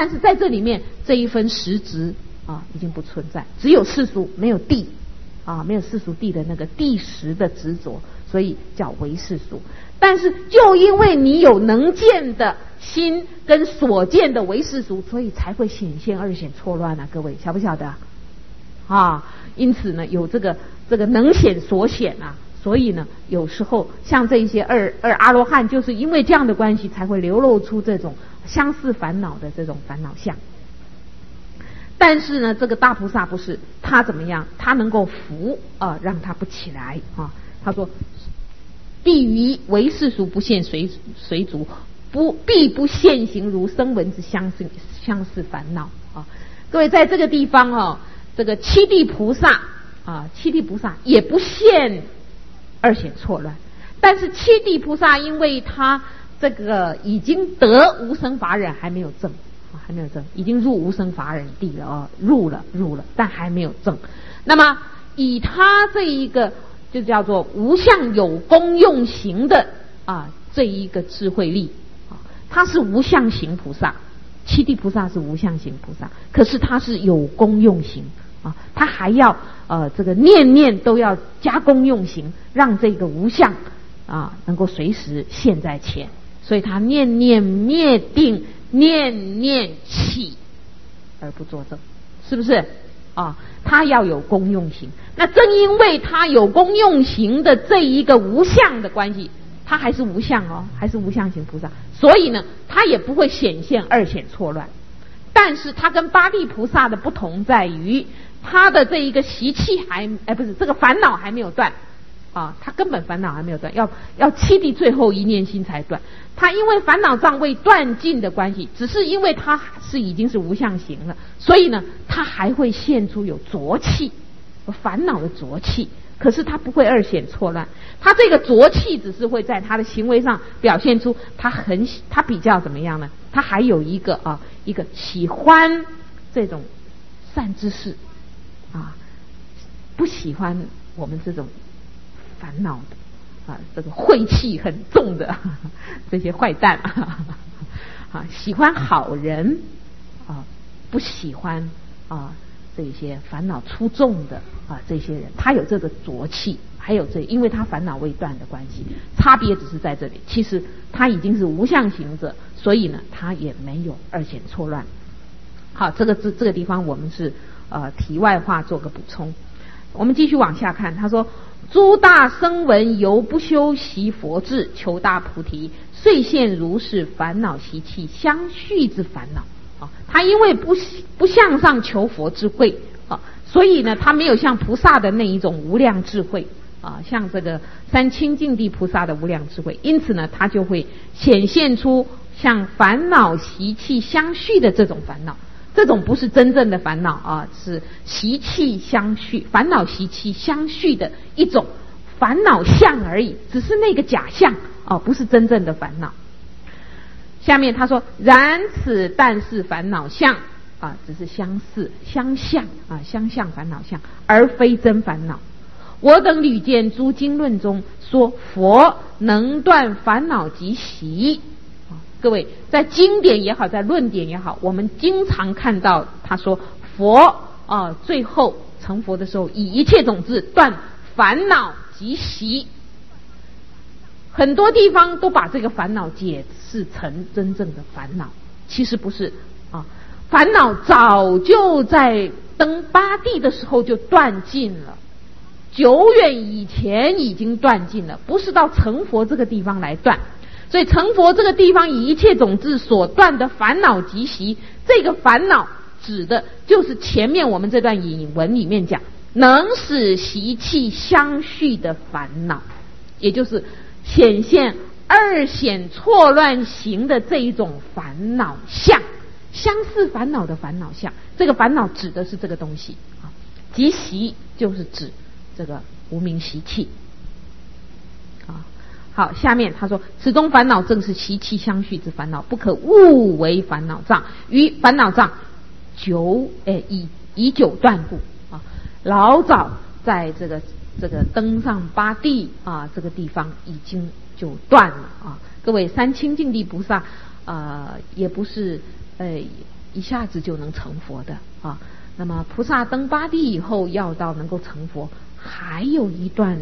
但是在这里面这一分实执已经不存在，只有世俗没有地没有世俗地的那个地识的执着，所以叫唯世俗。但是就因为你有能见的心跟所见的唯世俗，所以才会显现二显错乱各位晓不晓得因此呢有这个能显所显所以呢有时候像这些二阿罗汉就是因为这样的关系才会流露出这种相似烦恼的这种烦恼相。但是呢这个大菩萨不是，他怎么样？他能够伏让他不起来他说必于唯世俗不现随逐，必不现行如声闻之相似烦恼各位在这个地方这个七地菩萨也不现二显错乱，但是七地菩萨因为他这个已经得无生法忍，还没有证已经入无生法忍地了入了，但还没有证。那么以他这一个就叫做无相有功用行的这一个智慧力他是无相行菩萨，七地菩萨是无相行菩萨，可是他是有功用行他还要这个念念都要加功用行，让这个无相能够随时现在前，所以他念念灭定，念念起而不作证，是不是他要有功用行。那正因为他有功用行的这一个无相的关系，他还是无相还是无相行菩萨，所以呢他也不会显现二显错乱。但是他跟八地菩萨的不同在于，他的这一个习气这个烦恼还没有断他根本烦恼还没有断，要七地最后一念心才断。他因为烦恼障未断尽的关系，只是因为他已经是无相行了，所以呢他还会现出有浊气，烦恼的浊气，可是他不会二显错乱。他这个浊气只是会在他的行为上表现出他比较怎么样呢？他还有一个喜欢这种善知识不喜欢我们这种烦恼的这个晦气很重的这些坏蛋喜欢好人不喜欢这些烦恼出众的这些人，他有这个浊气，还有因为他烦恼未断的关系，差别只是在这里。其实他已经是无相行者，所以呢他也没有二显错乱。好，这个地方我们是题外话做个补充。我们继续往下看，他说诸大声闻犹不修习佛智，求大菩提，遂现如是烦恼习气相续之烦恼他因为不向上求佛智慧所以呢他没有像菩萨的那一种无量智慧像这个三清净地菩萨的无量智慧，因此呢他就会显现出像烦恼习气相续的这种烦恼。这种不是真正的烦恼是习气相续，烦恼习气相续的一种烦恼相而已，只是那个假象不是真正的烦恼。下面他说然此但是烦恼相只是相似相像相像烦恼相，而非真烦恼。我等屡见诸经论中说佛能断烦恼及习各位在经典也好，在论点也好，我们经常看到他说佛最后成佛的时候以一切种子断烦恼及习，很多地方都把这个烦恼解释成真正的烦恼，其实不是烦恼早就在登八地的时候就断尽了，久远以前已经断尽了，不是到成佛这个地方来断。所以成佛这个地方以一切种子所断的烦恼及习，这个烦恼指的就是前面我们这段引文里面讲能使习气相续的烦恼，也就是显现二显错乱行的这一种烦恼相，相似烦恼的烦恼相。这个烦恼指的是这个东西及习就是指这个无明习气好，下面他说此中烦恼正是习气相续之烦恼，不可误为烦恼障，于烦恼障已久断故老早在这个登上八地这个地方已经就断了各位三清净地菩萨也不是一下子就能成佛的啊。那么菩萨登八地以后要到能够成佛，还有一段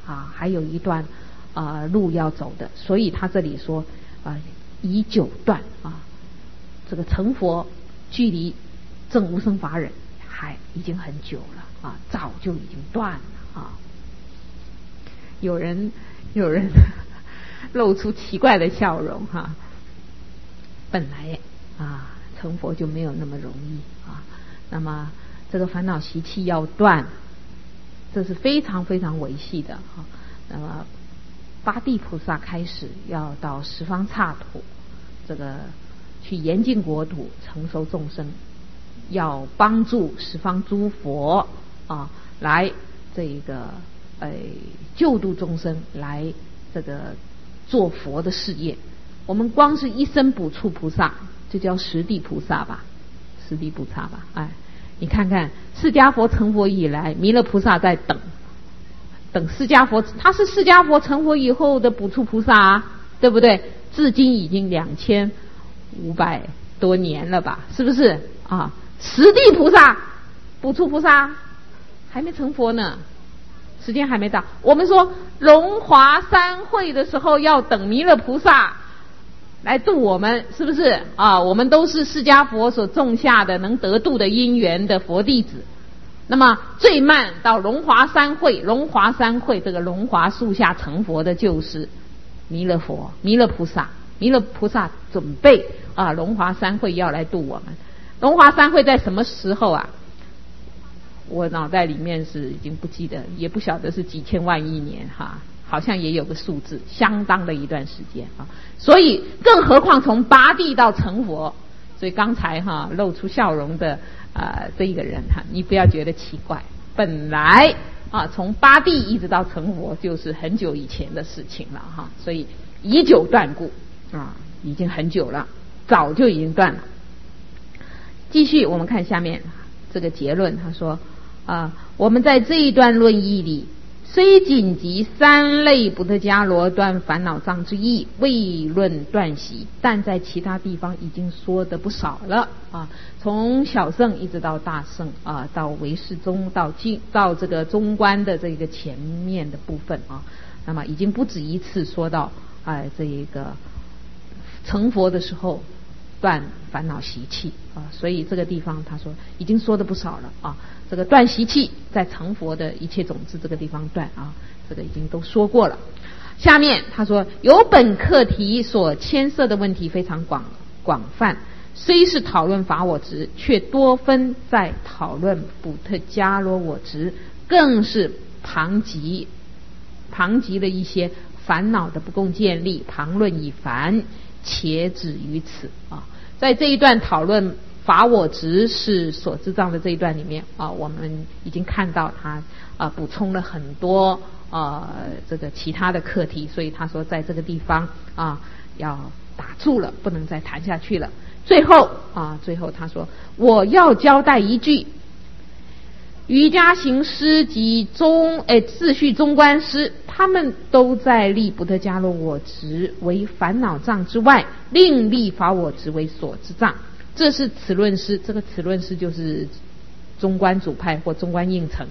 路要走的。所以他这里说以久断啊，这个成佛距离证无生法忍还已经很久了啊，早就已经断了啊。有人露出奇怪的笑容哈，本来成佛就没有那么容易啊。那么这个烦恼习气要断，这是非常非常维系的啊。那么八地菩萨开始要到十方刹土，这个去严净国土承受众生，要帮助十方诸佛来这个救度众生，来这个做佛的事业。我们光是一生补处菩萨，就叫十地菩萨吧，十地菩萨吧。你看看释迦佛成佛以来，弥勒菩萨在等释迦佛，他是释迦佛成佛以后的补处菩萨对不对？至今已经2500多年了吧，是不是十地菩萨补处菩萨还没成佛呢，时间还没到。我们说龙华三会的时候要等弥勒菩萨来度我们，是不是我们都是释迦佛所种下的能得度的因缘的佛弟子。那么最慢到龙华三会这个龙华树下成佛的就是弥勒佛、弥勒菩萨。弥勒菩萨准备龙华三会要来度我们。龙华三会在什么时候我脑袋里面是已经不记得，也不晓得是几千万亿年好像也有个数字，相当的一段时间所以更何况从八地到成佛。所以刚才露出笑容的这一个人你不要觉得奇怪，本来从八地一直到成佛就是很久以前的事情了所以以久断故已经很久了，早就已经断了。继续我们看下面这个结论，他说我们在这一段论义里，虽仅及三类不特伽罗断烦恼障之意，未论断习，但在其他地方已经说的不少了从小乘一直到大乘到唯识宗，到这个中观的这个前面的部分那么已经不止一次说到这一个成佛的时候断烦恼习气所以这个地方他说已经说的不少了这个断习气在成佛的一切种子这个地方断这个已经都说过了。下面他说由本课题所牵涉的问题非常广泛，虽是讨论法我执，却多分在讨论补特伽罗我执，更是旁及了一些烦恼的不共建立，旁论已繁，且止于此在这一段讨论法我执是所知障的这一段里面我们已经看到他补充了很多这个其他的课题，所以他说在这个地方要打住了，不能再谈下去了。最后他说我要交代一句，瑜伽行师及秩序中观师，他们都在立补特伽罗我执为烦恼障之外，另立法我执为所知障。这是此论师，这个此论师就是中观主派或中观应成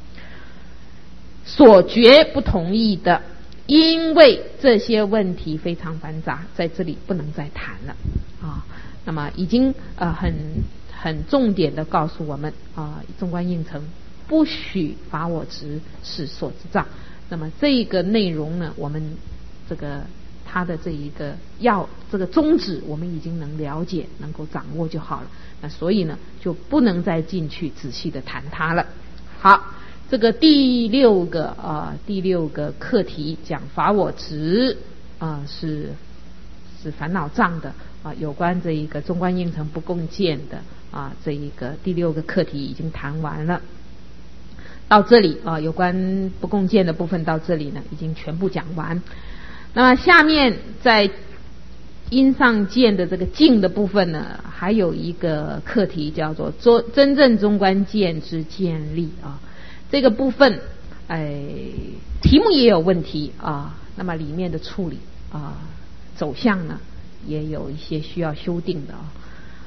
所绝不同意的，因为这些问题非常繁杂，在这里不能再谈了那么已经很重点的告诉我们中观应成不许法我执是所知障。那么这个内容呢，我们这个他的这一个这个宗旨我们已经能了解，能够掌握就好了。那所以呢就不能再进去仔细的谈它了。好，这个第六个课题讲法我执是烦恼障的有关这一个中观应成不共见的这一个第6个课题已经谈完了。到这里有关不共见的部分到这里呢已经全部讲完。那么下面在因上见的这个境的部分呢，还有一个课题叫做真正中观见之建立这个部分题目也有问题那么里面的处理走向呢也有一些需要修订的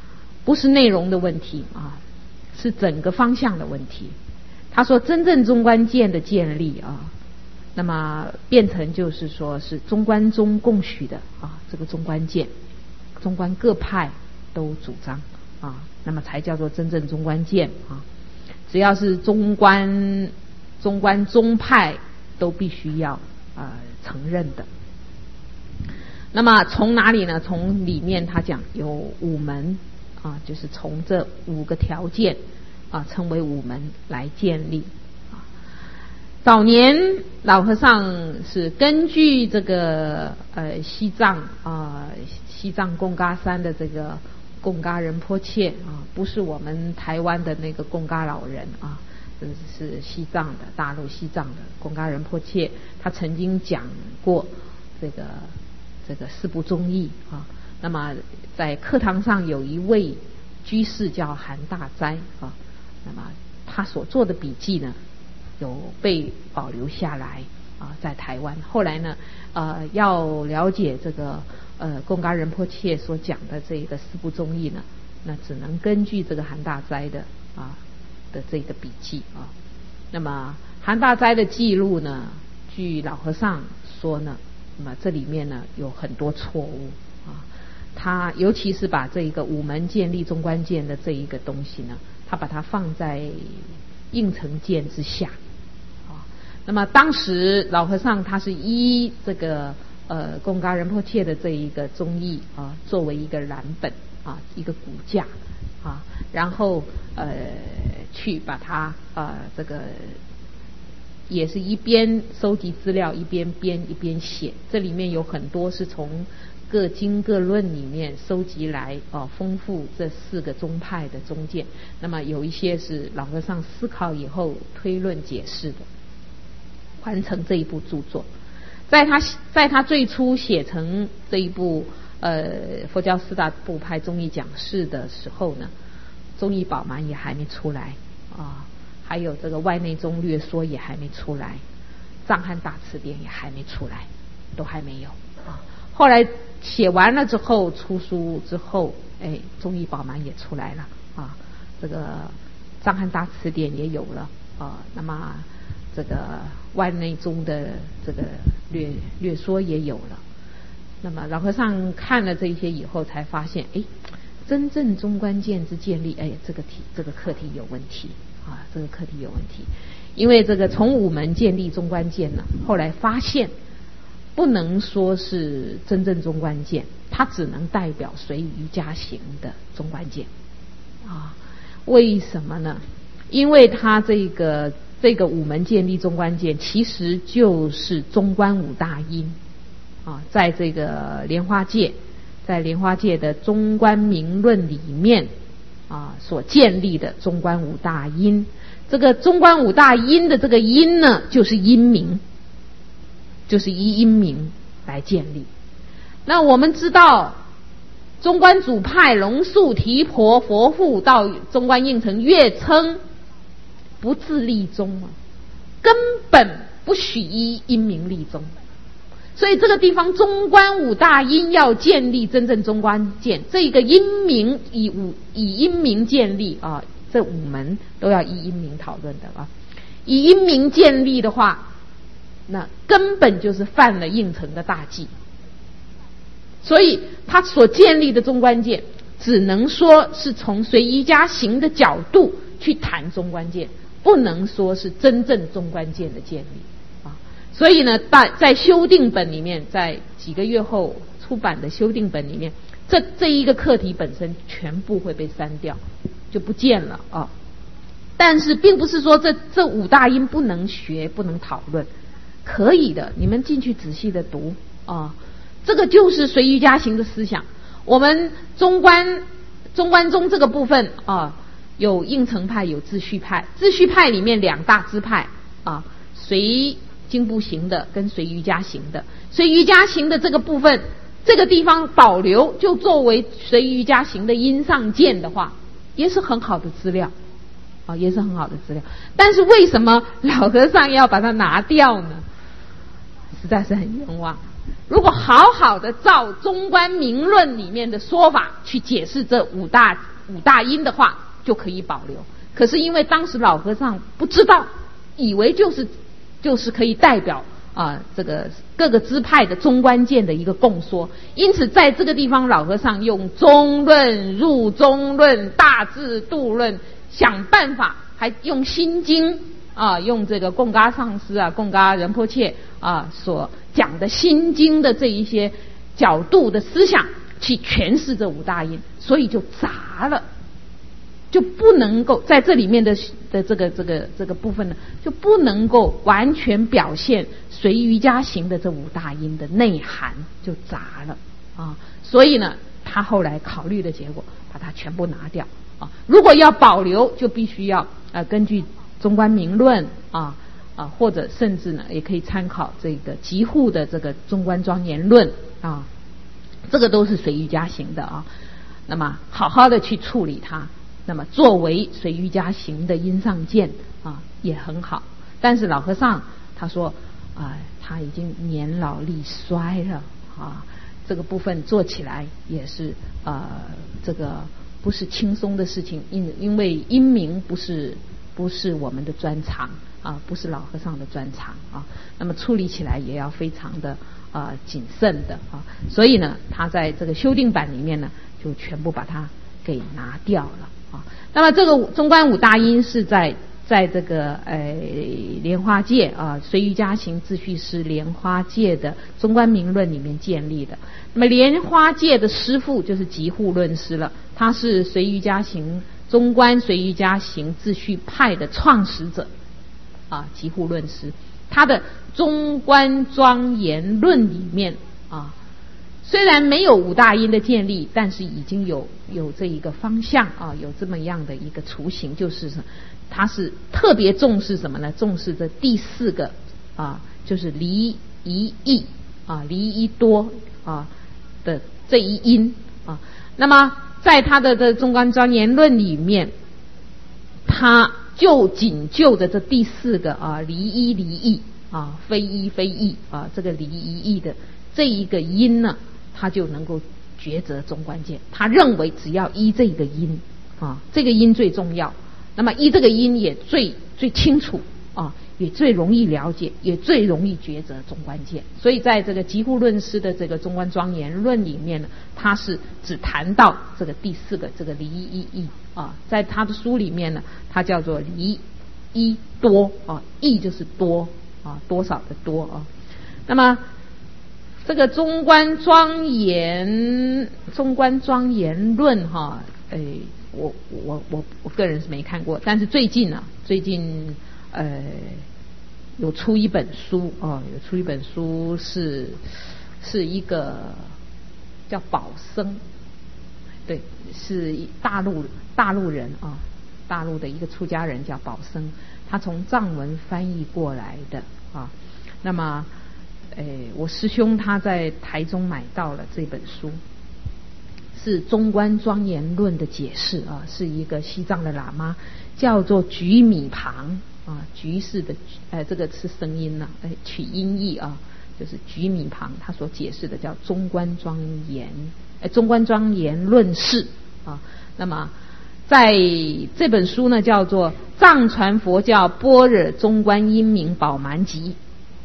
不是内容的问题啊，是整个方向的问题。他说真正中观见的建立啊，那么变成就是说是中观中共许的啊，这个中观见，中观各派都主张啊，那么才叫做真正中观见啊。只要是中观宗派都必须要承认的。那么从哪里呢？从里面他讲有5门啊，就是从这5个条件啊，称为5门来建立啊。早年老和尚是根据这个西藏贡嘎山的这个贡嘎仁波切啊，不是我们台湾的那个贡嘎老人啊，是西藏的，大陆西藏的贡嘎仁波切，他曾经讲过这个四部宗义啊。那么在课堂上有一位居士叫韩大斋啊，那么他所做的笔记呢，有被保留下来啊，在台湾。后来呢，要了解这个贡嘎仁波切所讲的这个四部宗义呢，那只能根据这个韩大斋的这个笔记啊。那么韩大斋的记录呢，据老和尚说呢，那么这里面呢有很多错误啊。他尤其是把这一个5门建立中观见的这一个东西呢，他把它放在应成见之下啊。那么当时老和尚他是依这个贡嘎仁波切的这一个宗义啊，作为一个蓝本啊，一个骨架啊，然后去把它这个也是一边收集资料一边编一边写。这里面有很多是从各经各论里面收集来丰富这4个宗派的宗见。那么有一些是老和尚思考以后推论解释的，完成这一部著作。在他最初写成这一部佛教4大部派宗义讲释的时候呢，宗义宝鬘也还没出来啊，还有这个外内宗略说也还没出来，藏汉大词典也还没出来，都还没有啊。后来写完了之后，出书之后，宗义宝鬘也出来了啊，这个藏汉大词典也有了啊，那么这个外内宗的这个略说也有了。那么老和尚看了这些以后，才发现，真正中观见之建立，这个课题有问题啊，这个课题有问题。因为这个从5门建立中观见呢，后来发现不能说是真正中观见，它只能代表随瑜伽行的中观见啊。为什么呢？因为它这个5门建立中观见，其实就是中观5大因啊，在这个莲花戒的中观明论里面啊所建立的中观5大因。这个中观5大因的这个因呢，就是因明，就是依因明来建立。那我们知道中观主派龙树、提婆、佛护到中观应成越称不自立宗啊，根本不许依因明立宗。所以这个地方中观5大因要建立真正中观见，这个因明以因明建立啊，这5门都要依因明讨论的啊。以因明建立的话，那根本就是犯了应成的大忌。所以他所建立的中观见，只能说是从随瑜伽行的角度去谈中观见，不能说是真正中观见的建立啊。所以呢，在修订本里面，在几个月后出版的修订本里面，这一个课题本身全部会被删掉，就不见了啊。但是并不是说这5大因不能学不能讨论，可以的，你们进去仔细的读啊。这个就是随瑜伽行的思想。我们中观宗这个部分啊，有应成派有秩序派，秩序派里面2大支派啊，随经部行的跟随瑜伽行的。随瑜伽行的这个部分，这个地方保留就作为随瑜伽行的因上见的话，也是很好的资料啊，也是很好的资料。但是为什么老和尚要把它拿掉呢？实在是很冤枉。如果好好的照中观明论里面的说法去解释这5 五大音的话就可以保留。可是因为当时老和尚不知道，以为就是可以代表这个各个支派的中观见的一个共说，因此在这个地方老和尚用中论、入中论、大智度论，想办法还用心经用这个贡嘎上师贡嘎仁波切所讲的心经的这一些角度的思想去诠释这五大音，所以就杂了，就不能够在这里面的这个部分呢，就不能够完全表现随瑜伽行的这五大音的内涵，就杂了所以呢，他后来考虑的结果，把它全部拿掉如果要保留，就必须要根据中观明论或者甚至呢，也可以参考这个集护的这个中观庄严论这个都是随瑜伽行的那么好好的去处理它。那么作为随瑜伽行的因上见也很好，但是老和尚他说他已经年老力衰了这个部分做起来也是这个不是轻松的事情，因为音明不是我们的专长不是老和尚的专长那么处理起来也要非常的谨慎的所以呢，他在这个修订版里面呢，就全部把它给拿掉了那么这个中观五大音是在这个莲花戒随瑜伽行自序师莲花戒的中观明论里面建立的。那么莲花戒的师父就是集护论师了，他是随瑜伽行中观随瑜伽行自序派的创始者集护论师，他的中观庄严论里面虽然没有五大音的建立，但是已经有这一个方向有这么样的一个雏形，就是他是特别重视什么呢？重视这第四个就是离一异离一多的这一音那么在他的这中观庄严论里面，他就仅就着这第四个离一离异非一非异这个离一异的这一个音呢，他就能够抉择中观见。他认为只要依这个音这个音最重要，那么依这个音也最清楚也最容易了解，也最容易抉择中观见。所以在这个集护论师的这个中观庄严论里面呢，他是只谈到这个第四个这个离一异在他的书里面呢，他叫做离一多异就是多多少的多那么这个中观庄严论我个人是没看过，但是最近有出一本书是一个叫宝生，对，是大陆人大陆的一个出家人叫宝生，他从藏文翻译过来的那么我师兄他在台中买到了这本书，是中观庄严论的解释是一个西藏的喇嘛叫做菊米旁菊是的这个是声音取音译就是菊米旁，他所解释的叫中观庄严论释那么在这本书呢叫做藏传佛教般若中观音明宝鬘集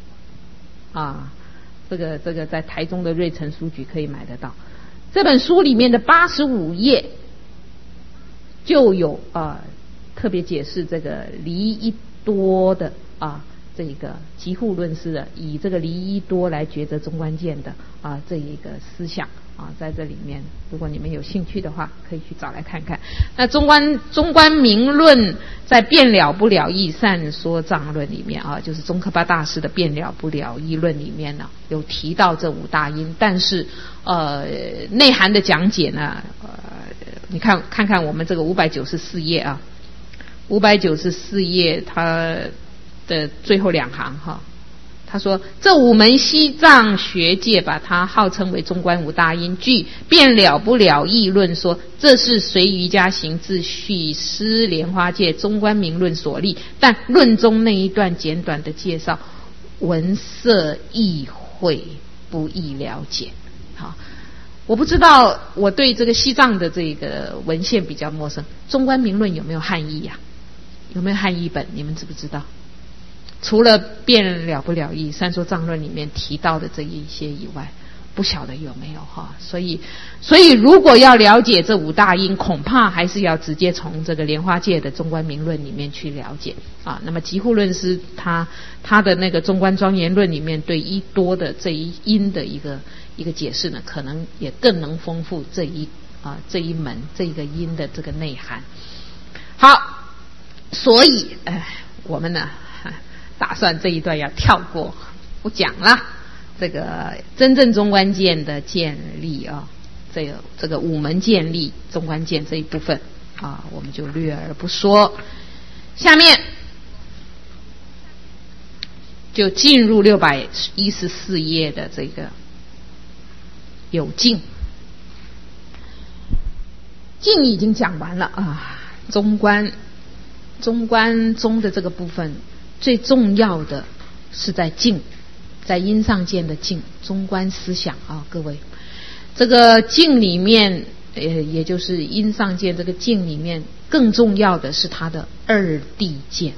这个在台中的瑞城书局可以买得到。这本书里面的85页就有特别解释这个离一多的这个集护论师的以这个离一多来抉择中观见的这一个思想在这里面，如果你们有兴趣的话，可以去找来看看。那中观明论在变了不了义善说藏论里面就是宗喀巴大师的变了不了义论里面呢，有提到这五大音，但是内涵的讲解呢你看看我们这个594页594页它的最后两行他说这五门西藏学界把它号称为中观五大音，据变了不了义论说这是随瑜伽行自序师莲花戒中观明论所立，但论中那一段简短的介绍文色意会不易了解我不知道，我对这个西藏的这个文献比较陌生。中观明论有没有汉译呀？有没有汉译本？你们知不知道？除了辩了不了义三说藏论里面提到的这一些以外，不晓得有没有哈。所以如果要了解这五大因，恐怕还是要直接从这个莲花戒的中观明论里面去了解啊。那么集护论师他的那个中观庄严论里面对一多的这一因的一个解释呢，可能也更能丰富这一门这一个因的这个内涵。好，所以我们呢打算这一段要跳过不讲了。这个真正中观见的建立啊，这个五门建立中观见这一部分啊，我们就略而不说。下面就进入614页的这个有境。境已经讲完了啊，中观中的这个部分最重要的是在境，在因上见的境，中观思想啊，各位，这个境里面，也就是因上见这个境里面，更重要的是它的二谛见。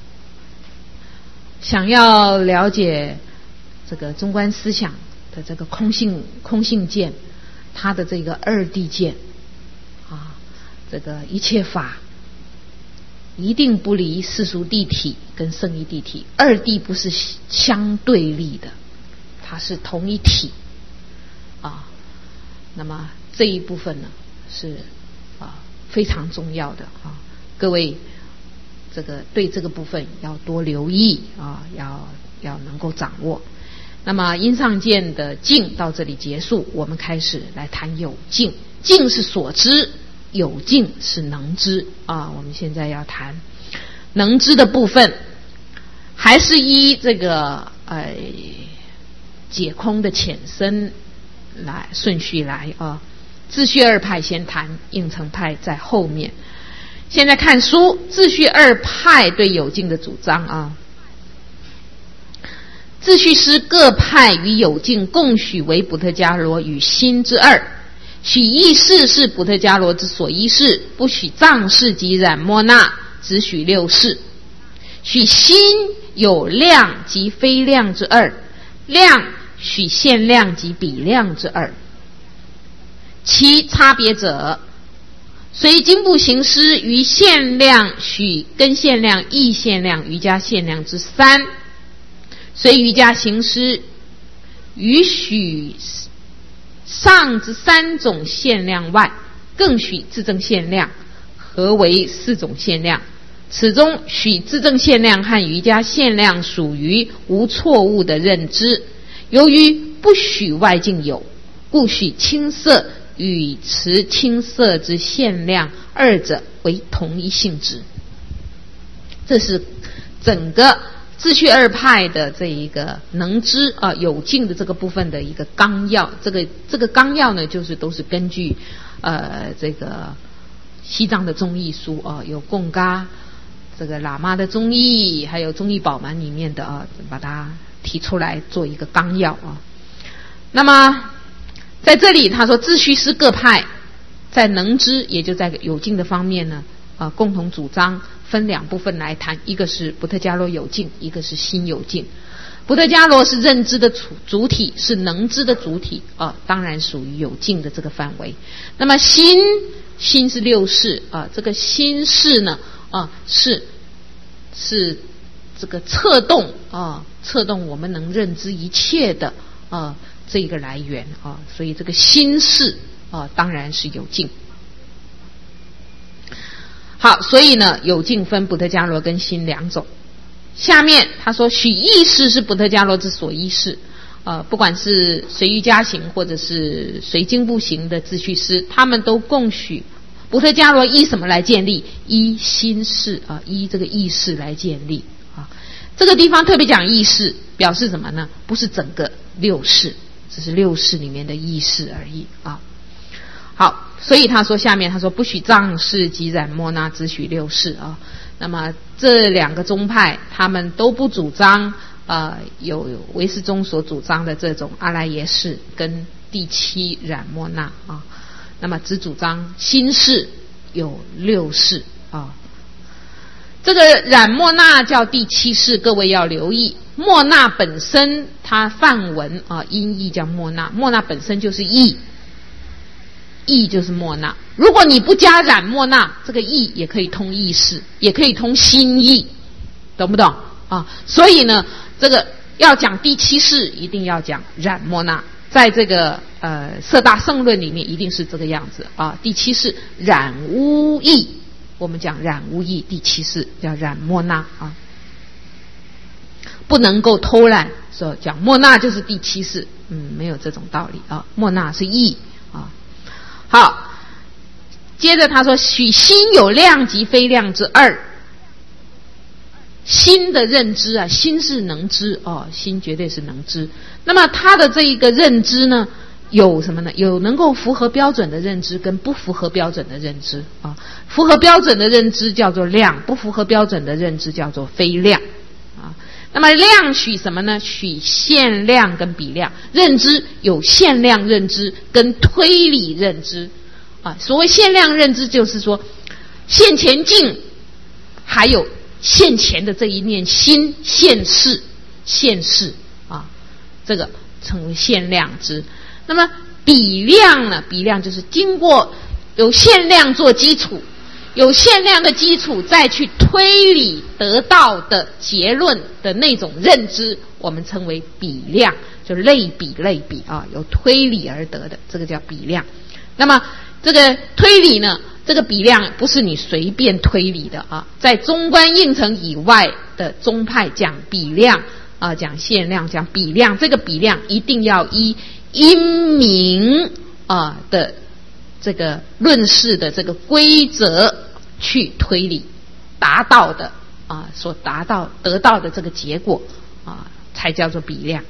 想要了解这个中观思想的这个空性见，它的这个二谛见啊，这个一切法一定不离世俗谛体跟胜义谛体，二谛不是相对立的，它是同一体啊。那么这一部分呢是非常重要的啊，各位这个对这个部分要多留意啊，要能够掌握。那么因上见的境到这里结束，我们开始来谈有境。境是所知，有境是能知啊。我们现在要谈能知的部分，还是依这个解空的浅深来顺序来啊。自序二派先谈，应成派在后面。现在看书，自序二派对有境的主张啊。自序师各派与有境共许为补特伽罗与心之二，许意识是补特伽罗之所依识，不许藏识及染莫那，只许六识。许心有量及非量之二，量许限量及比量之二。其差别者，随经部行施于限量许跟限量异限量瑜伽限量之三，随瑜伽行施于许上之三种限量外，更许自证限量，合为四种限量。此中许自证限量和瑜伽限量属于无错误的认知，由于不许外境有，故许青色与持青色之限量二者为同一性质。这是整个自序二派的这一个能知有境的这个部分的一个纲要。这个纲要呢，就是都是根据这个西藏的宗义书有贡嘎这个喇嘛的宗义，还有宗义宝鬘里面的把它提出来做一个纲要啊。那么在这里他说，自序师各派在能知，也就在有境的方面呢共同主张分两部分来谈，一个是补特伽罗有境，一个是心有境。补特伽罗是认知的主体，是能知的主体当然属于有境的这个范围。那么心是六识这个心识呢是这个策动我们能认知一切的这个来源所以这个心识当然是有境。好，所以呢有境分补特伽罗跟心两种。下面他说，许意识是补特伽罗之所依识不管是随瑜伽行或者是随经部行的自序师，他们都共许补特伽罗依什么来建立？依心识依这个意识来建立这个地方特别讲意识，表示什么呢？不是整个六识，只是六识里面的意识而已好，所以他说下面他说，不许藏识及染莫那，只许六识那么这两个宗派他们都不主张有唯识宗所主张的这种阿赖耶识跟第七染末那啊。那么只主张心事有6事啊。这个染末那叫第七事，各位要留意。末那本身它梵文啊，音译叫末那，末那本身就是意，意就是末那。如果你不加染末那，这个意也可以通意识，也可以通心意，懂不懂啊？所以呢，这个要讲第七事，一定要讲染末那。在这个色大圣论里面，一定是这个样子啊。第七事染污意，我们讲染污意，第七事叫染末那啊。不能够偷懒，说讲末那就是第七事，没有这种道理啊。末那是意啊。好，接着他说，许心有量及非量之二。心的认知啊，心是能知哦，心绝对是能知。那么他的这一个认知呢，有什么呢？有能够符合标准的认知跟不符合标准的认知啊。符合标准的认知叫做量，不符合标准的认知叫做非量啊。那么量许什么呢？许限量跟比量。认知有限量认知跟推理认知啊。所谓限量认知，就是说现前境还有现前的这一念心现世啊，这个称为限量知。那么比量呢？比量就是经过有限量做基础，有限量的基础再去推理得到的结论的那种认知，我们称为比量，就类比啊，有推理而得的，这个叫比量。那么这个推理呢，这个比量不是你随便推理的啊，在中观应成以外的宗派讲比量啊，讲限量，讲比量，这个比量一定要依因明啊的这个论事的这个规则去推理，达到的啊，所得到的这个结果啊，才叫做比量。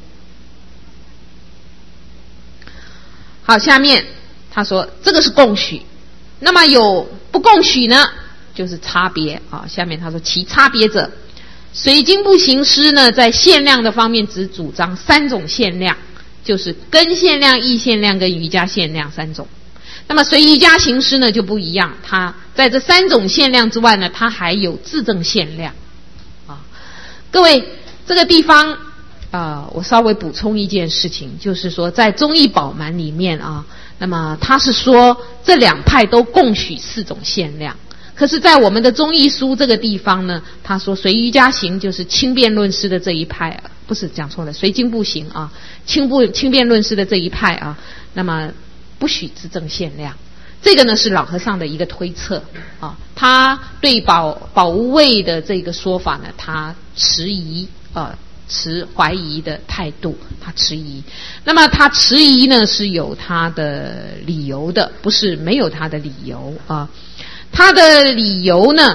好，下面他说这个是共许。那么有不共许呢，就是差别啊。下面他说其差别者，水经部行师呢，在限量的方面只主张3种限量，就是根限量、意限量跟瑜伽限量3种。那么随瑜伽行师呢就不一样，他在这3种限量之外呢，他还有自证限量啊。各位这个地方我稍微补充一件事情，就是说在宗义宝鬘里面啊，那么他是说这2派都共许4种限量，可是在我们的宗义书这个地方呢，他说随瑜伽行就是轻辩论师的这一派不是讲错了，随经部行啊，轻辩论师的这一派啊，那么不许自证限量。这个呢是老和尚的一个推测啊，他对宝无畏的这个说法呢，他持怀疑的态度，他迟疑。那么他迟疑呢是有他的理由的，不是没有他的理由啊。他的理由呢，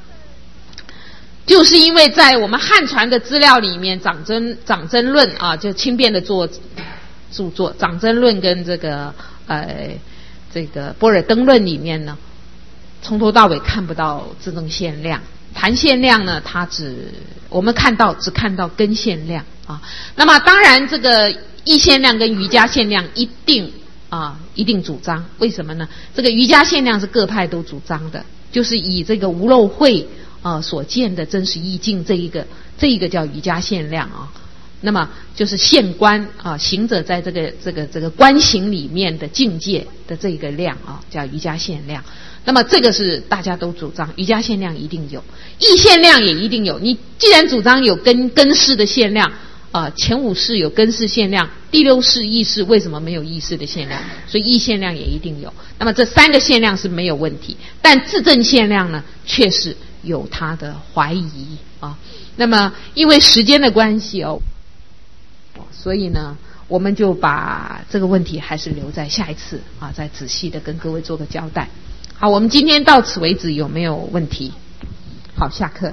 就是因为在我们汉传的资料里面，掌真论啊，就轻便的著作掌真论跟这个般若灯论里面呢，从头到尾看不到自证限量。谈限量呢，它我们只看到根限量啊。那么当然这个意限量跟瑜伽限量一定主张，为什么呢？这个瑜伽限量是各派都主张的，就是以这个无漏慧所见的真实意境，这一个叫瑜伽限量啊。那么就是现观啊，行者在这个观行里面的境界的这个量啊，叫瑜伽限量。那么这个是大家都主张，瑜伽限量一定有，意限量也一定有。你既然主张有根式的限量前5世有根式限量，第6世意识为什么没有意识的限量？所以意限量也一定有。那么这3个限量是没有问题，但自证限量呢，确实有它的怀疑啊。那么因为时间的关系所以呢，我们就把这个问题还是留在下一次再仔细的跟各位做个交代。好，我们今天到此为止，有没有问题？好，下课。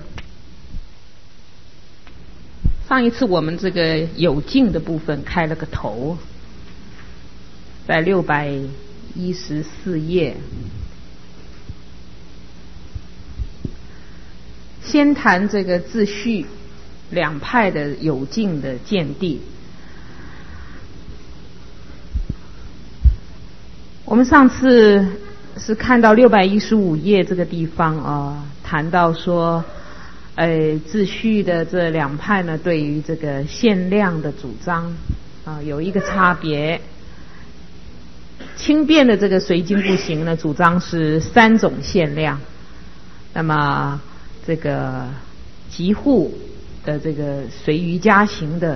上一次我们这个有境的部分开了个头，在614页，先谈这个自序2派的有境的见地。 我们上次是看到615页这个地方啊，谈到说，秩序的这两派呢，对于这个限量的主张啊，有一个差别。轻便的这个随经部行呢，主张是3种限量。那么这个极护的这个随瑜伽行的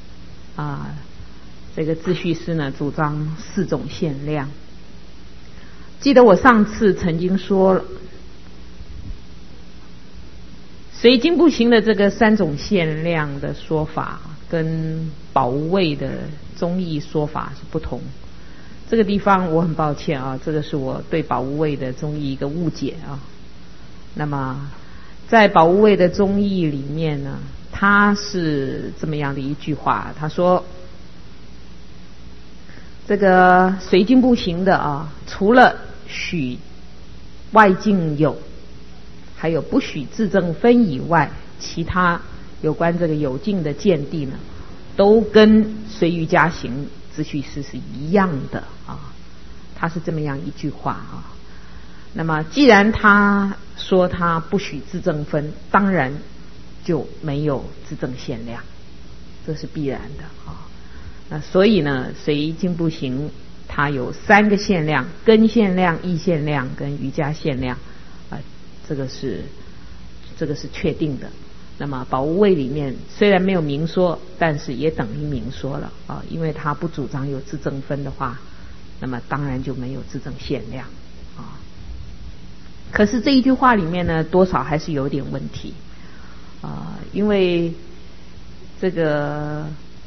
这个秩序师呢，主张4种限量。记得我上次曾经说了，随经部行的这个3种限量的说法，跟宝无畏的宗义说法是不同。这个地方我很抱歉啊，这个是我对宝无畏的宗义一个误解啊。那么在宝无畏的宗义里面呢，他是这么样的一句话，他说这个随经部行的啊，除了许外境有，还有不许自证分以外，其他有关这个有境的见地呢，都跟随瑜伽行秩序师是一样的啊。他是这么样一句话啊。那么既然他说他不许自证分，当然就没有自证限量，这是必然的啊。那所以呢，随经部行它有3个限量：根限量、意限量跟瑜伽限量啊，这个是确定的。那么宝无畏里面虽然没有明说，但是也等于明说了啊，因为他不主张有自证分的话，那么当然就没有自证限量啊。可是这一句话里面呢，多少还是有点问题啊，因为这个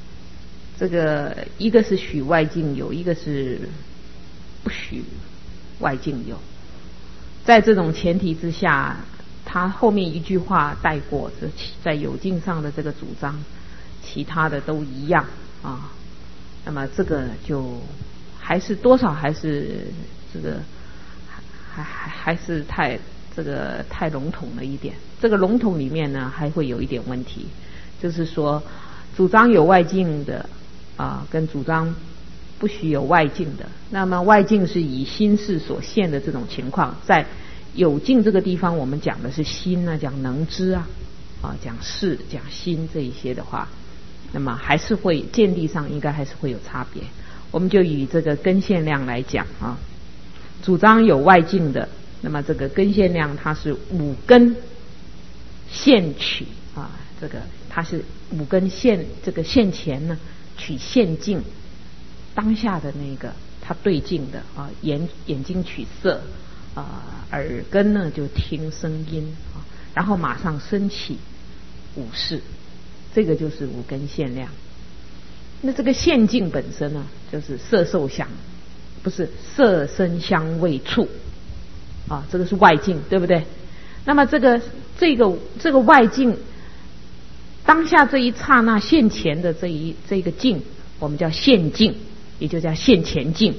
一个是许外境有，一个是不许外境有。在这种前提之下，他后面一句话带过，在有境上的这个主张，其他的都一样啊。那么这个就还是多少还是这个还是太笼统了一点。这个笼统里面呢，还会有一点问题，就是说主张有外境的跟主张不许有外境的。那么外境是以心事所现的这种情况，在有境这个地方，我们讲的是心呢，讲能知讲事、讲心这一些的话，那么还是会见地上应该还是会有差别。我们就以这个根限量来讲啊，主张有外境的，那么这个根限量它是5根现取这个它是5根现这个现前呢取现境当下的那个它对境的眼睛取色耳根呢就听声音然后马上升起5识，这个就是5根限量。那这个现境本身呢，就是色受想，不是色声香味触这个是外境，对不对？那么这个外境当下这一刹那现前的这个境，我们叫现境，也就叫现前境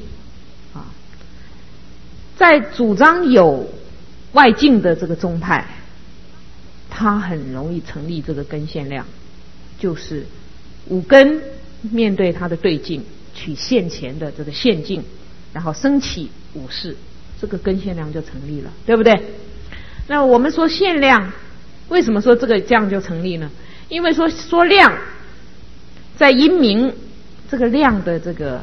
在主张有外境的这个宗派，它很容易成立这个根限量，就是5根面对它的对境取现前的这个现境，然后升起5识，这个根限量就成立了，对不对？那我们说限量，为什么说这样就成立呢？因为说量，在因明这个量的这个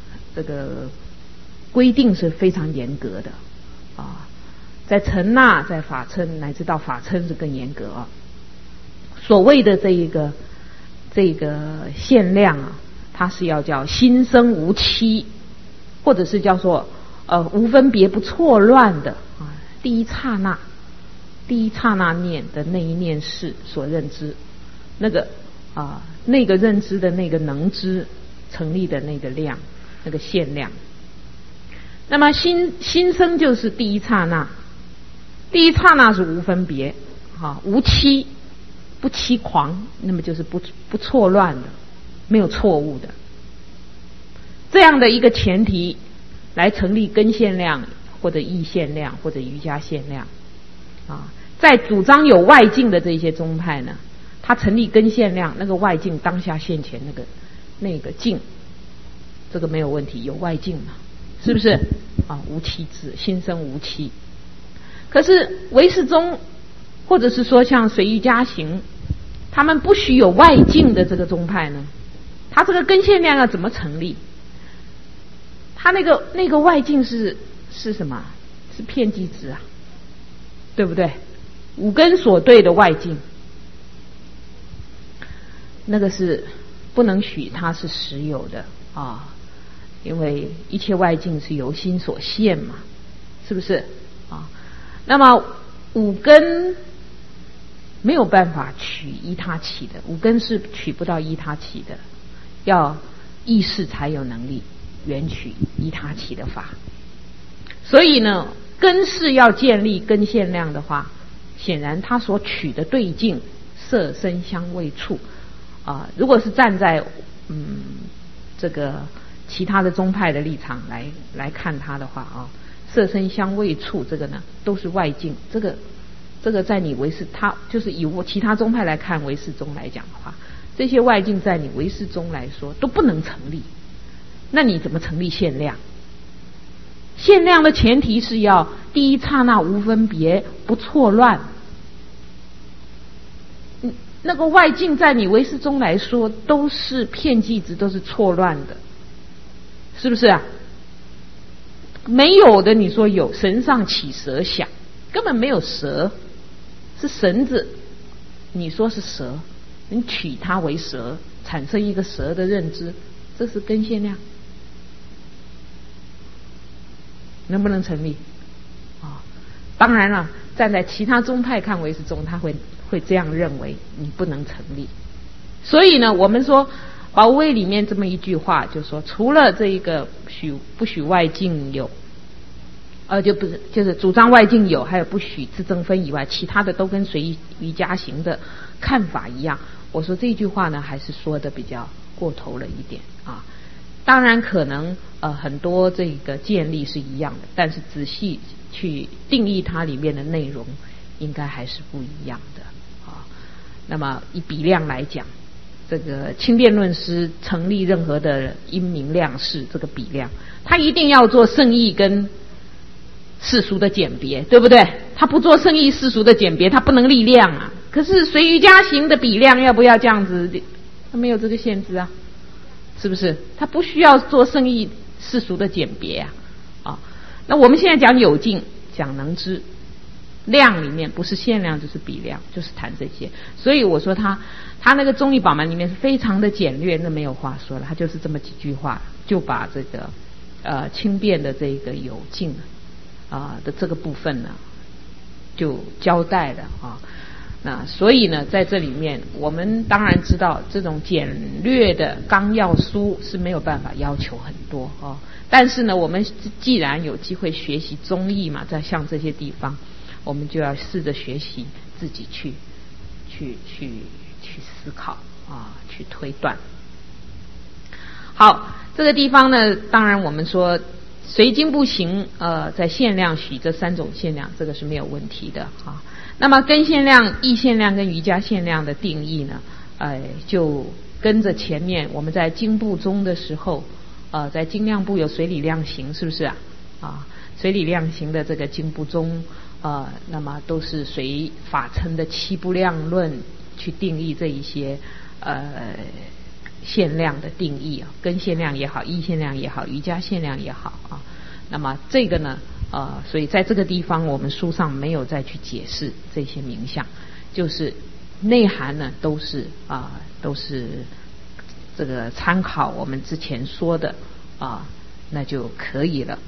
规定是非常严格的在尘那、在法称乃至到法称是更严格所谓的这个限量它是要叫心生无期，或者是叫做无分别不错乱的第一刹那念的那一念事所认知，那个认知的那个能知成立的那个量，那个限量。那么心生就是第一刹那，第一刹那是无分别无期，不期狂，那么就是不错乱的，没有错误的，这样的一个前提来成立根限量或者意限量或者瑜伽限量在主张有外境的这些宗派呢，它成立根限量，那个外境当下现前那个境，这个没有问题，有外境嘛，是不是？ 无期制，心生无期。可是唯识宗或者是说像随意加行，他们不许有外境的这个宗派呢，他这个根现量要怎么成立？他那个外境是什么？是遍计执啊，对不对？五根所对的外境，那个是不能许它是实有的啊，因为一切外境是由心所现嘛，是不是啊？那么五根没有办法取依他起的，五根是取不到依他起的，要意识才有能力缘取依他起的法。所以呢，根是要建立根现量的话，显然他所取的对境色声香味触如果是站在这个其他的宗派的立场来看它的话色声香味触这个呢都是外境，这个在你唯识，它就是以我其他宗派来看唯识宗来讲的话，这些外境在你唯识宗来说都不能成立。那你怎么成立现量？现量的前提是要第一刹那无分别，不错乱。那个外境在你唯识宗来说都是遍计执，都是错乱的，是不是啊？没有的你说有，神上起蛇想，根本没有蛇，是绳子，你说是蛇，你取它为蛇，产生一个蛇的认知，这是根现量，能不能成立当然了，站在其他宗派看唯识宗，他会这样认为，你不能成立。所以呢，我们说宝威里面这么一句话，就说除了这一个不许外境有，就是主张外境有，还有不许自证分以外，其他的都跟随意加行的看法一样。我说这句话呢，还是说的比较过头了一点当然可能很多这个见例是一样的，但是仔细去定义它里面的内容，应该还是不一样的那么以比量来讲，这个轻辩论师成立任何的因明量事，这个比量他一定要做圣义跟世俗的简别，对不对？他不做圣义世俗的简别，他不能立量啊。可是随意加行的比量要不要这样子？他没有这个限制啊，是不是？他不需要做圣义世俗的简别那我们现在讲有境，讲能知，量里面不是限量就是比量，就是谈这些。所以我说他那个宗义宝门里面是非常的简略，那没有话说了，他就是这么几句话就把这个轻辩的这个有境的这个部分呢就交代了那所以呢，在这里面我们当然知道这种简略的纲要书是没有办法要求很多但是呢，我们既然有机会学习宗义嘛，在像这些地方，我们就要试着学习自己去思考去推断。好，这个地方呢，当然我们说随经不行在限量许这三种限量，这个是没有问题的那么根限量、意限量跟瑜伽限量的定义呢就跟着前面我们在经部中的时候在经量部有随理量行，是不是随理量行的这个经部中那么都是随法称的七不量论去定义这一些限量的定义根限量也好，意限量也好，瑜伽限量也好那么这个呢所以在这个地方我们书上没有再去解释这些名相，就是内涵呢都是这个参考我们之前说的那就可以了。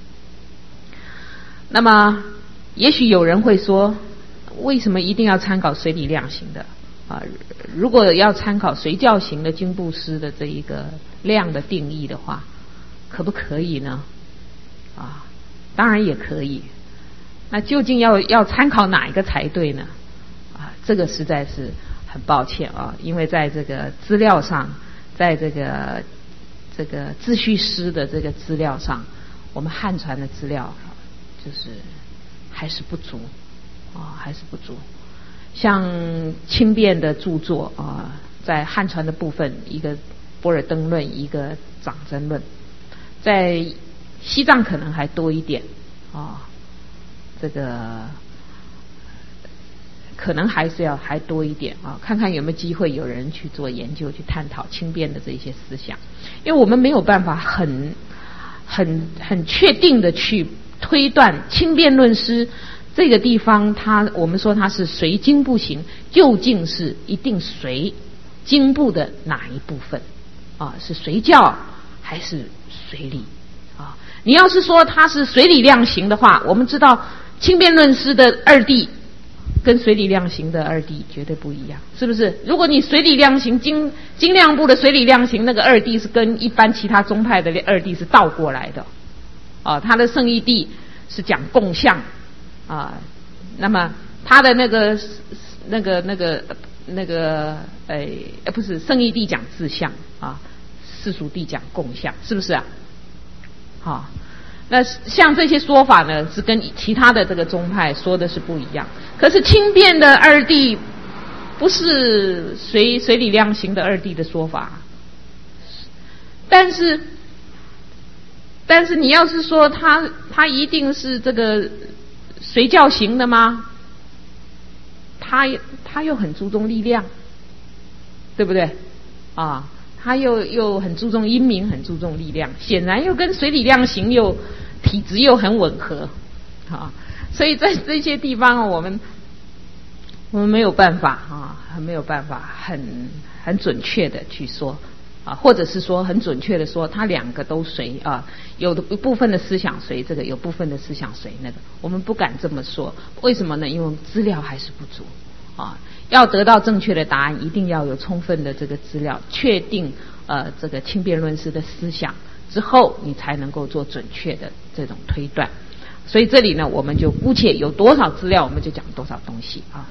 那么也许有人会说，为什么一定要参考随理量行的如果要参考随教行的经部师的这一个量的定义的话，可不可以呢当然也可以。那究竟要参考哪一个才对呢这个实在是很抱歉因为在这个资料上，在这个自序师的这个资料上，我们汉传的资料就是还是不足还是不足。像轻辩的著作在汉传的部分，一个般若灯论，一个掌真论，在西藏可能还多一点啊，这个可能还多一点啊，看看有没有机会有人去做研究，去探讨轻便的这些思想，因为我们没有办法很确定的去推断轻便论师这个地方我们说它是随经部行，究竟是一定随经部的哪一部分啊？是随教还是随理啊？你要是说它是随理量行的话，我们知道轻便论师的二谛跟随理量行的二谛绝对不一样，是不是？如果你随理量行经量部的随理量行那个二谛是跟一般其他宗派的二谛是倒过来的啊，他的圣义谛是讲共相啊，那么他的不是圣义谛讲自相啊，世俗谛讲共相，是不是啊？好，那像这些说法呢，是跟其他的这个宗派说的是不一样。可是轻便的二谛不是随理量行的二谛的说法，但是你要是说他一定是这个随教行的吗？他又很注重力量，对不对啊？他又很注重音明，很注重力量，显然又跟随理量行体质又很吻合啊。所以在这些地方我们没有办法啊，没有办法很准确的去说啊，或者是说很准确的说他两个都随啊，有的部分的思想随这个，有部分的思想随那个，我们不敢这么说。为什么呢？因为资料还是不足啊。要得到正确的答案，一定要有充分的这个资料，确定这个轻便论师的思想之后，你才能够做准确的这种推断。所以这里呢，我们就姑且有多少资料，我们就讲多少东西啊。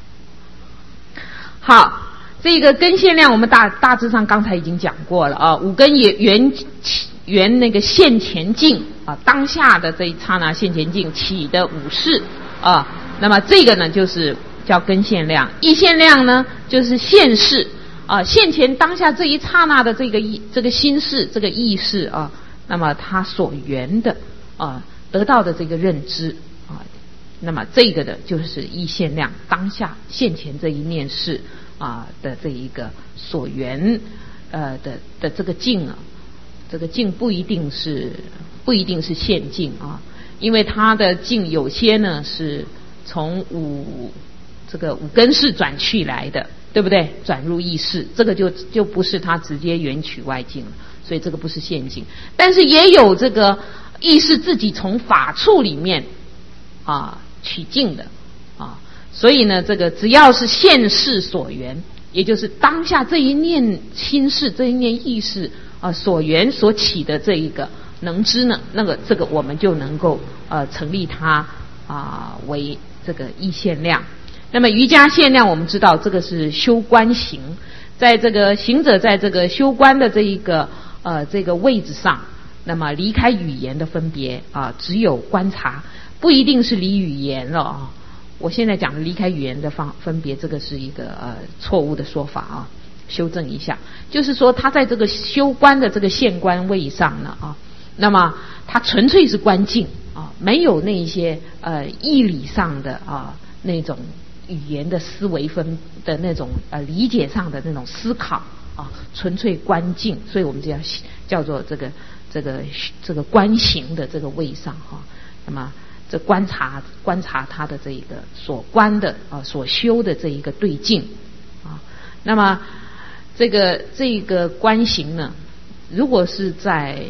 好，这个根现量我们大致上刚才已经讲过了啊，五根也缘那个现前境啊，当下的这一刹那现前境起的五事啊，那么这个呢就是叫根现量。意现量呢就是现事啊，现前当下这一刹那的这个心事，这个意识啊，那么它所缘的啊得到的这个认知啊，那么这个的就是意现量，当下现前这一念事啊的这一个所缘的这个境啊，这个境不一定是现境啊，因为它的境有些呢是从五根识转去来的，对不对？转入意识，这个就不是它直接缘取外境了，所以这个不是现境。但是也有这个意识自己从法处里面啊取境的啊，所以呢，这个只要是现事所缘，也就是当下这一念心事、这一念意识啊所缘所起的这一个能知呢，这个我们就能够成立它为这个意现量。那么瑜伽现量，我们知道这个是修观行，在这个行者在这个修观的这个位置上，那么离开语言的分别啊，只有观察，不一定是离语言了啊。我现在讲的离开语言的分别，这个是一个错误的说法啊，修正一下。就是说他在这个修观的这个现观位上呢啊，那么他纯粹是观境啊，没有那些义理上的那种语言的思维分的那种理解上的那种思考啊，纯粹观境，所以我们就要叫做这个观行的这个位上哈。那么这观察他的这一个所观的所修的这一个对境啊，那么这个观行呢，如果是在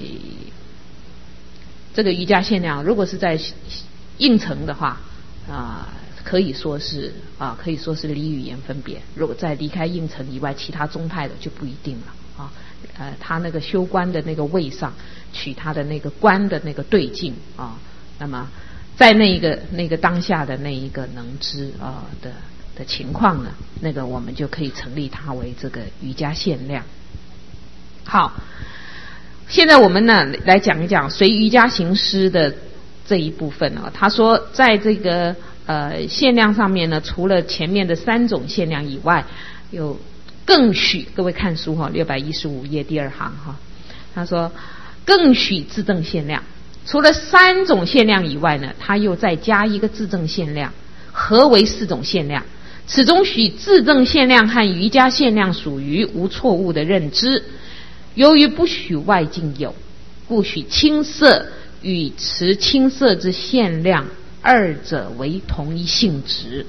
这个瑜伽现量，如果是在应成的话可以说是离语言分别。如果在离开应成以外，其他宗派的就不一定了啊。他那个修观的那个位上，取他的那个观的那个对境啊，那么在那个当下的那一个能知的情况呢，那个我们就可以成立它为这个瑜伽现量。好，现在我们呢来讲一讲随瑜伽行施的这一部分啊。他说在这个现量上面呢，除了前面的3种现量以外，有更许，各位看书615页第2行他说更许自证现量除了3种限量以外呢，他又再加一个自证限量，合为4种限量。此中许自证限量和瑜伽限量属于无错误的认知。由于不许外境有，故许青色与持青色之限量二者为同一性质。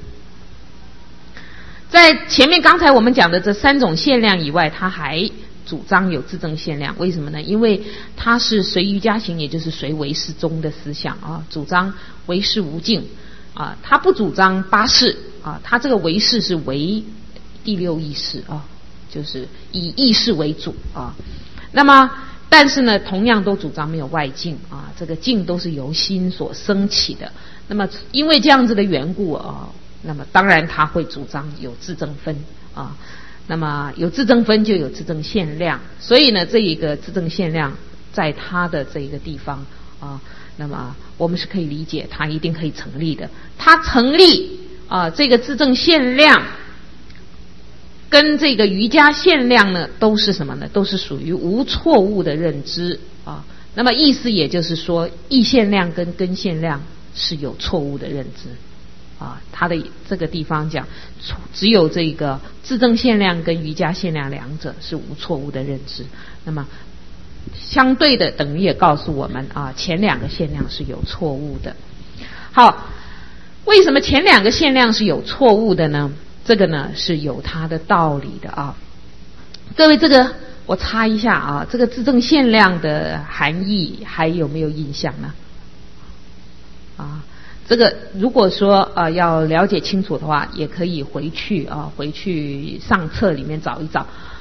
在前面刚才我们讲的这3种限量以外，他还主张有自证限量。为什么呢？因为他是随瑜伽行，也就是随唯识宗的思想啊，主张唯识无境啊，他不主张八识啊，他这个唯识是唯第6意识啊，就是以意识为主啊。那么但是呢，同样都主张没有外境啊，这个境都是由心所生起的。那么因为这样子的缘故啊，那么当然他会主张有自证分啊。那么有自证分就有自证限量，所以呢，这一个自证限量在他的这一个地方啊，那么我们是可以理解他一定可以成立的。他成立啊，这个自证限量跟这个瑜伽限量呢，都是什么呢？都是属于无错误的认知啊。那么意思也就是说，意限量跟根限量是有错误的认知啊。他的这个地方讲，只有这个自证限量跟瑜伽限量两者是无错误的认知。那么相对的，等于也告诉我们啊，前2个限量是有错误的。好，为什么前2个限量是有错误的呢？这个呢是有它的道理的啊。各位，这个我插一下啊，这个自证限量的含义还有没有印象呢？啊，这个如果说要了解清楚的话，也可以回去上册里面找一找